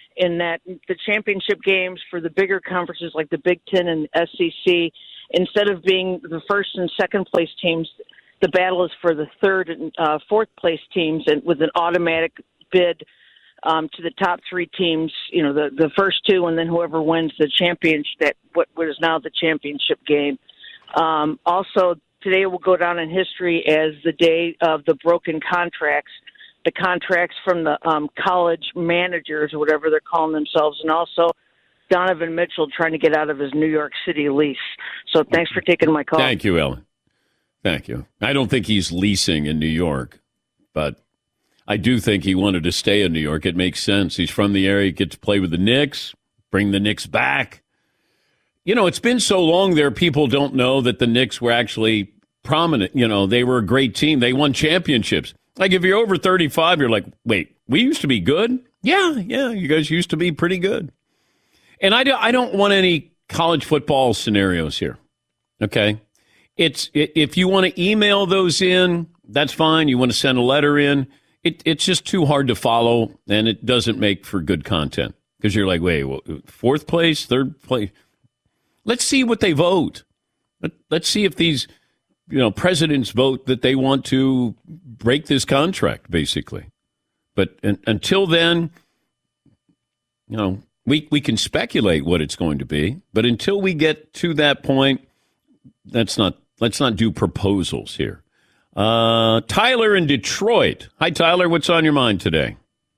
in that the championship games for the bigger conferences like the Big Ten and S E C, instead of being the first and second place teams, the battle is for the third and uh, fourth place teams, and with an automatic bid um, to the top three teams. You know, the the first two, and then whoever wins the championship, that what, what is now the championship game. Um, also, today will go down in history as the day of the broken contracts. The contracts from the um, college managers or whatever they're calling themselves, and also Donovan Mitchell trying to get out of his New York City lease. So thanks for taking my call. Thank you, Ellen. Thank you. I don't think he's leasing in New York, but I do think he wanted to stay in New York. It makes sense. He's from the area. He gets to play with the Knicks, bring the Knicks back. You know, it's been so long there, people don't know that the Knicks were actually prominent. You know, they were a great team. They won championships. Like, if you're over thirty-five, you're like, wait, we used to be good? Yeah, yeah, you guys used to be pretty good. And I, do, I don't want any college football scenarios here, okay? It's if you want to email those in, that's fine. You want to send a letter in, it, it's just too hard to follow, and it doesn't make for good content. Because you're like, wait, well, fourth place, third place? Let's see what they vote. Let, let's see if these... you know, presidents vote that they want to break this contract, basically. But un- until then, you know, we we can speculate what it's going to be. But until we get to that point, that's not let's not do proposals here. Uh, Tyler in Detroit. Hi, Tyler. What's on your mind today?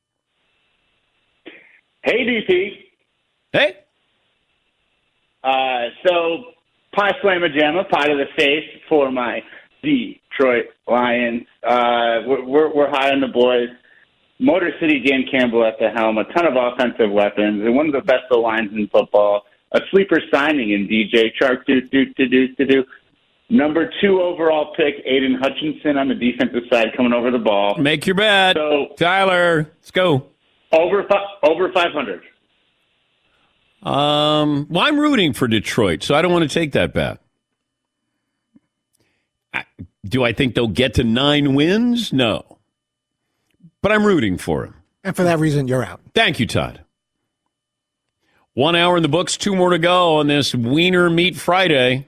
Hey, D P. Hey. Uh, so. Pie Slamma Jamma, pie to the face for my Detroit Lions. Uh, we're, we're, we're high on the boys. Motor City Dan Campbell at the helm, a ton of offensive weapons, and one of the best lines in football. A sleeper signing in D J Chark, do, do, do, do, do, do. Number two overall pick, Aiden Hutchinson on the defensive side coming over the ball. Make your bet. So, Tyler, let's go. Over, over five hundred. Um, well, I'm rooting for Detroit, so I don't want to take that bet. I, do I think they'll get to nine wins? No. But I'm rooting for them. And for that reason, you're out. Thank you, Todd. One hour in the books, two more to go on this Wiener Meat Friday.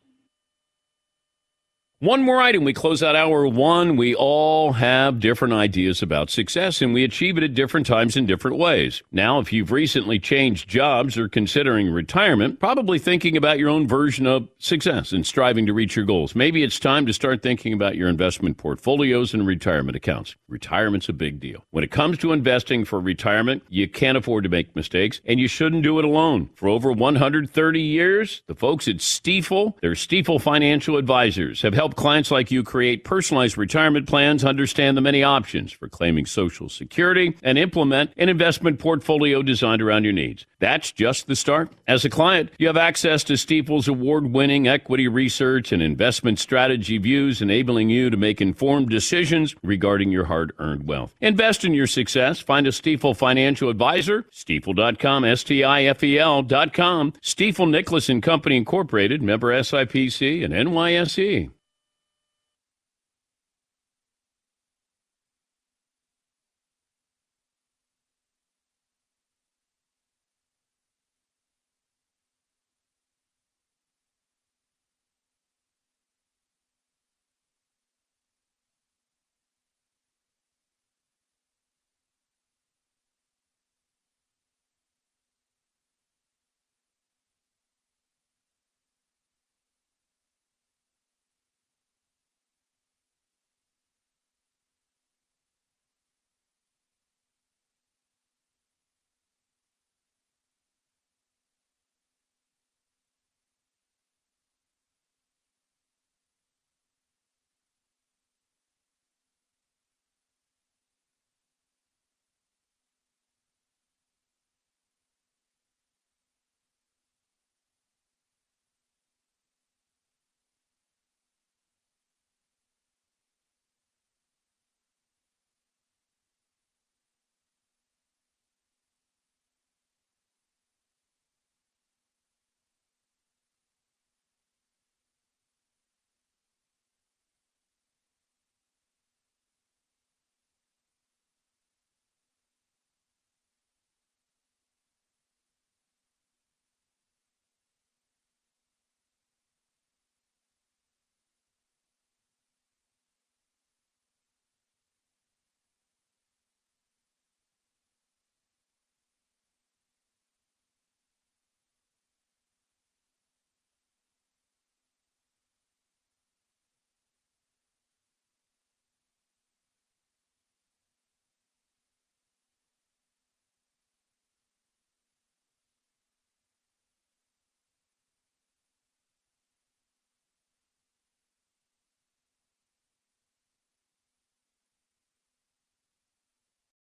One more item. We close out hour one. We all have different ideas about success, and we achieve it at different times in different ways. Now, if you've recently changed jobs or considering retirement, probably thinking about your own version of success and striving to reach your goals. Maybe it's time to start thinking about your investment portfolios and retirement accounts. Retirement's a big deal. When it comes to investing for retirement, you can't afford to make mistakes, and you shouldn't do it alone. For over one hundred thirty years, the folks at Stifel, their Stifel Financial Advisors, have helped clients like you create personalized retirement plans, understand the many options for claiming Social Security, and implement an investment portfolio designed around your needs. That's just the start. As a client, you have access to Stifel's award-winning equity research and investment strategy views, enabling you to make informed decisions regarding your hard-earned wealth. Invest in your success. Find a Stifel Financial Advisor, stifel dot com, S T I F E L dot com. Stifel Nicholas and Company Incorporated, member S I P C and N Y S E.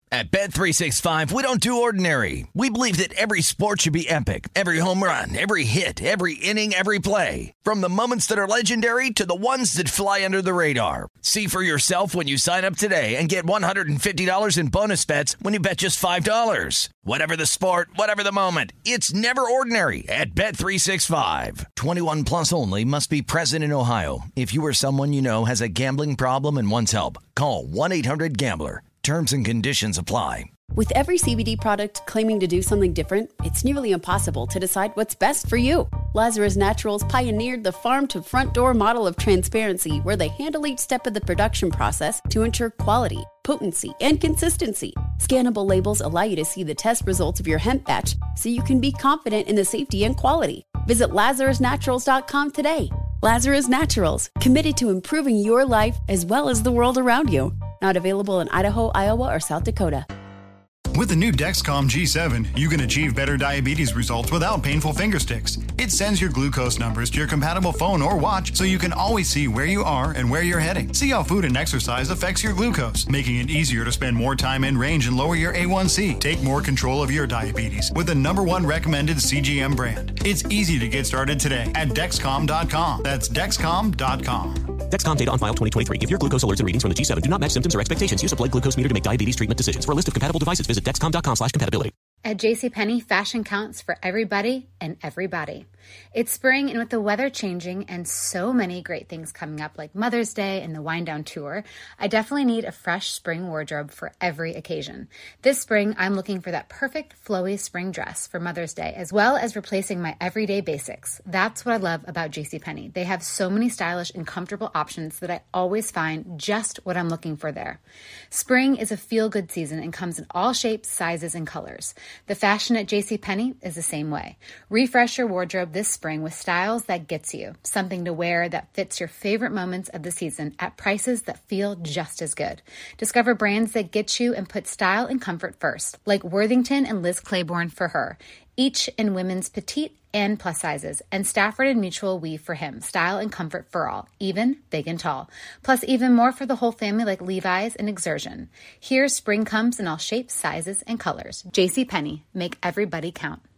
At Bet three sixty-five, we don't do ordinary. We believe that every sport should be epic. Every home run, every hit, every inning, every play. From the moments that are legendary to the ones that fly under the radar. See for yourself when you sign up today and get one hundred fifty dollars in bonus bets when you bet just five dollars. Whatever the sport, whatever the moment, it's never ordinary at Bet three sixty-five. twenty-one plus only. Must be present in Ohio. If you or someone you know has a gambling problem and wants help, call one eight hundred gambler. Terms and conditions apply. With every C B D product claiming to do something different, it's nearly impossible to decide what's best for you. Lazarus Naturals pioneered the farm-to-front-door model of transparency, where they handle each step of the production process to ensure quality, potency, and consistency. Scannable labels allow you to see the test results of your hemp batch, so you can be confident in the safety and quality. Visit lazarus naturals dot com today. Lazarus Naturals, committed to improving your life as well as the world around you. Not available in Idaho, Iowa, or South Dakota. With the new Dexcom G seven, you can achieve better diabetes results without painful finger sticks. It sends your glucose numbers to your compatible phone or watch, so you can always see where you are and where you're heading. See how food and exercise affects your glucose, making it easier to spend more time in range and lower your A one C. Take more control of your diabetes with the number one recommended C G M brand. It's easy to get started today at Dexcom dot com. That's Dexcom dot com. Dexcom data on file twenty twenty-three. If your glucose alerts and readings from the G seven do not match symptoms or expectations, use a blood glucose meter to make diabetes treatment decisions. For a list of compatible devices, visit Dexcom dot com slash compatibility. At JCPenney, fashion counts for everybody and everybody. It's spring, and with the weather changing and so many great things coming up like Mother's Day and the Wind Down Tour, I definitely need a fresh spring wardrobe for every occasion. This spring, I'm looking for that perfect flowy spring dress for Mother's Day, as well as replacing my everyday basics. That's what I love about JCPenney. They have so many stylish and comfortable options that I always find just what I'm looking for there. Spring is a feel-good season and comes in all shapes, sizes, and colors. The fashion at JCPenney is the same way. Refresh your wardrobe this spring with styles that gets you, something to wear that fits your favorite moments of the season at prices that feel just as good. Discover brands that get you and put style and comfort first, like Worthington and Liz Claiborne for her, each in women's petite and plus sizes, and Stafford and Mutual weave for him, style and comfort for all, even big and tall. Plus even more for the whole family like Levi's and Exertion. Here, spring comes in all shapes, sizes, and colors. JCPenney, make everybody count.